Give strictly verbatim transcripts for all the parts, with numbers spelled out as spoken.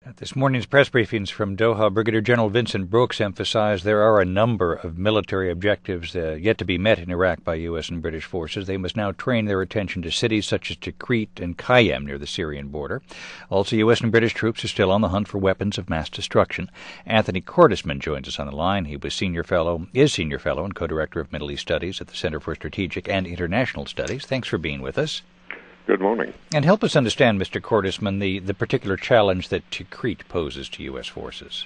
At this morning's press briefings from Doha, Brigadier General Vincent Brooks emphasized there are a number of military objectives uh, yet to be met in Iraq by U S and British forces. They must now train their attention to cities such as Tikrit and Qayyim near the Syrian border. Also, U S and British troops are still on the hunt for weapons of mass destruction. Anthony Cordesman joins us on the line. He was senior fellow, is senior fellow and co-director of Middle East Studies at the Center for Strategic and International Studies. Thanks for being with us. Good morning. And help us understand, Mister Cordesman, the, the particular challenge that Tikrit poses to U S forces.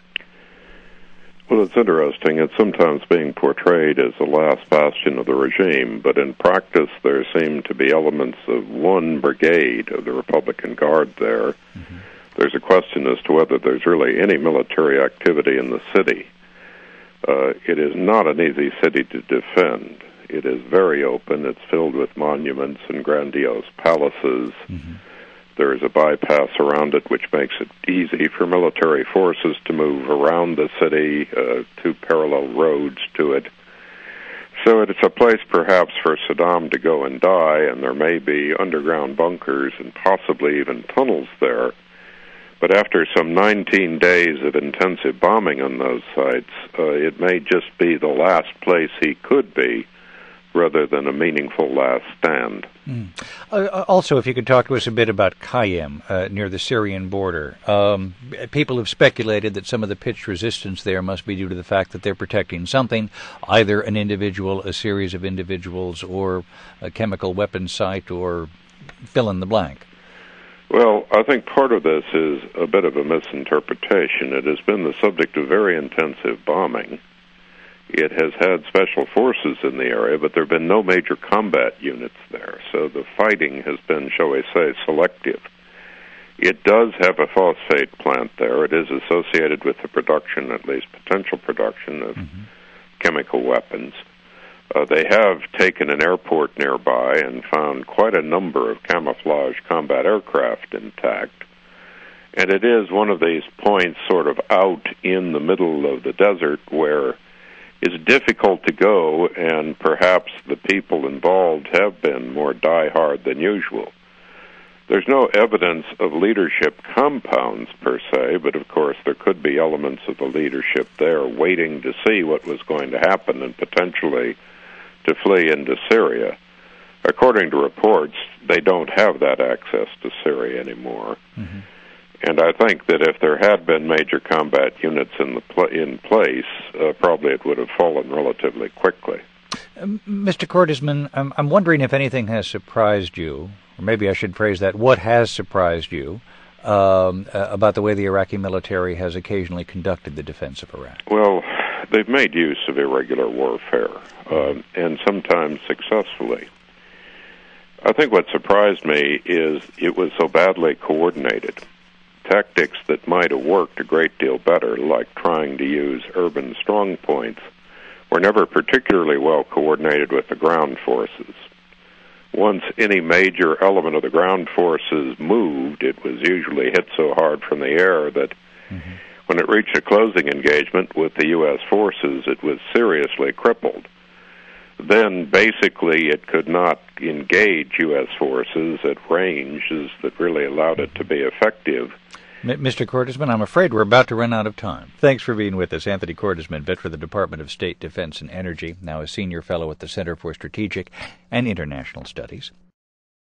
Well, it's interesting. It's sometimes being portrayed as the last bastion of the regime, but in practice there seem to be elements of one brigade of the Republican Guard there. Mm-hmm. There's a question as to whether there's really any military activity in the city. Uh, it is not an easy city to defend. It is very open. It's filled with monuments and grandiose palaces. Mm-hmm. There is a bypass around it which makes it easy for military forces to move around the city, uh, two parallel roads to it. So it's a place perhaps for Saddam to go and die, and there may be underground bunkers and possibly even tunnels there. But after some nineteen days of intensive bombing on those sites, uh, it may just be the last place he could be, rather than a meaningful last stand. Mm. Uh, also, if you could talk to us a bit about Qayyim, uh, near the Syrian border. Um, people have speculated that some of the pitched resistance there must be due to the fact that they're protecting something, either an individual, a series of individuals, or a chemical weapons site, or fill in the blank. Well, I think part of this is a bit of a misinterpretation. It has been the subject of very intensive bombing. It has had special forces in the area, but there have been no major combat units there, so the fighting has been, shall we say, selective. It does have a phosphate plant there. It is associated with the production, at least potential production, of mm-hmm. chemical weapons. Uh, they have taken an airport nearby and found quite a number of camouflage combat aircraft intact. And it is one of these points sort of out in the middle of the desert where it's difficult to go, and perhaps the people involved have been more die-hard than usual. There's no evidence of leadership compounds per se, but of course there could be elements of the leadership there waiting to see what was going to happen and potentially to flee into Syria. According to reports, they don't have that access to Syria anymore. Mm-hmm. And I think that if there had been major combat units in the pl- in place, uh, probably it would have fallen relatively quickly. Um, Mister Cordesman, I'm, I'm wondering if anything has surprised you, or maybe I should phrase that, what has surprised you um, uh, about the way the Iraqi military has occasionally conducted the defense of Iraq? Well, they've made use of irregular warfare, uh, and sometimes successfully. I think what surprised me is it was so badly coordinated. Tactics that might have worked a great deal better, like trying to use urban strong points, were never particularly well coordinated with the ground forces. Once any major element of the ground forces moved, it was usually hit so hard from the air that mm-hmm. when it reached a closing engagement with the U S forces, it was seriously crippled. Then basically it could not engage U S forces at ranges that really allowed it to be effective. Mister Cordesman, I'm afraid we're about to run out of time. Thanks for being with us. Anthony Cordesman, vet for the Department of State, Defense, and Energy, now a senior fellow at the Center for Strategic and International Studies.